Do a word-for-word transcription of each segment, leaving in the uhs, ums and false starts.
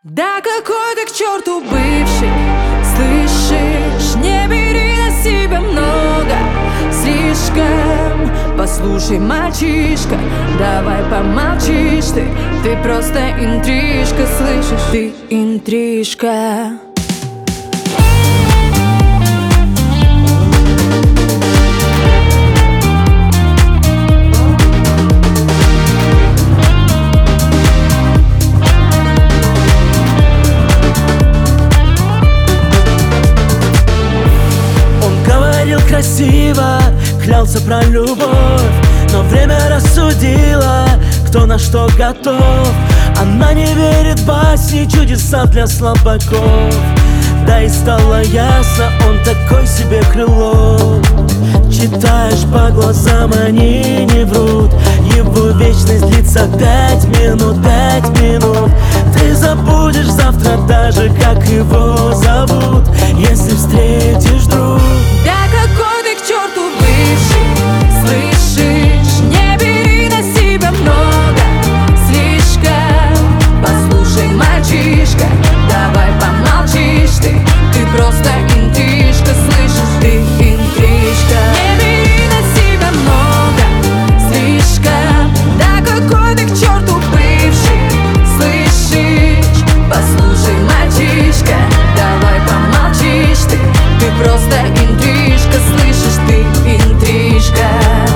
Да какой ты к черту бывший, слышишь? Не бери на себя много, слишком. Послушай, мальчишка, давай помолчишь ты. Ты просто интрижка, слышишь? Ты интрижка. Красиво, клялся про любовь, но время рассудило, кто на что готов. Она не верит в басни, чудеса для слабаков. Да и стало ясно, он такой себе крыло. Читаешь по глазам, они не врут. Его вечность длится пять минут, пять минут. Ты забудешь завтра даже, как его зовут, если встретишь вдруг. Да какой ты к черту бывший, слышишь? Не бери на себя много, слишком. Послушай, мальчишка, давай помолчишь ты. Ты просто интрижка, слышишь? Ты интрижка. Не бери на себя много, слишком. Да какой ты к черту бывший, слышишь? Послушай, мальчишка, давай помолчишь ты. Ты просто интрижка, слышишь? Ты интрижка.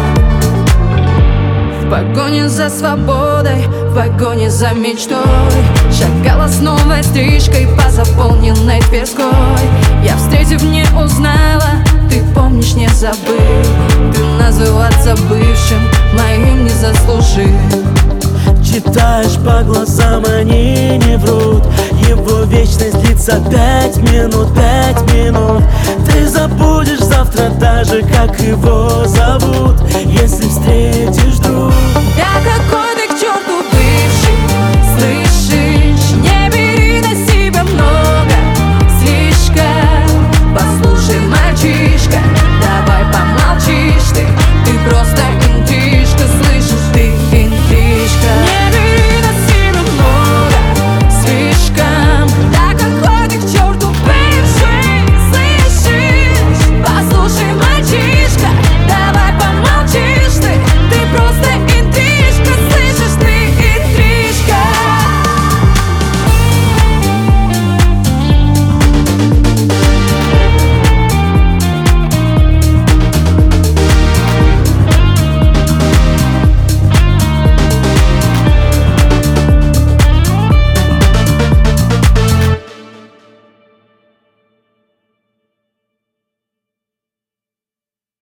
В погоне за свободой, в погоне за мечтой шагала с новой стрижкой по заполненной Тверской. Я, встретив, не узнала, ты помнишь, не забыл. Ты называться бывшим моим не заслужил. Читаешь по глазам, они не врут. Его вечность длится пять минут, пять минут. Ты забудешь завтра даже, как его зовут, если встретишь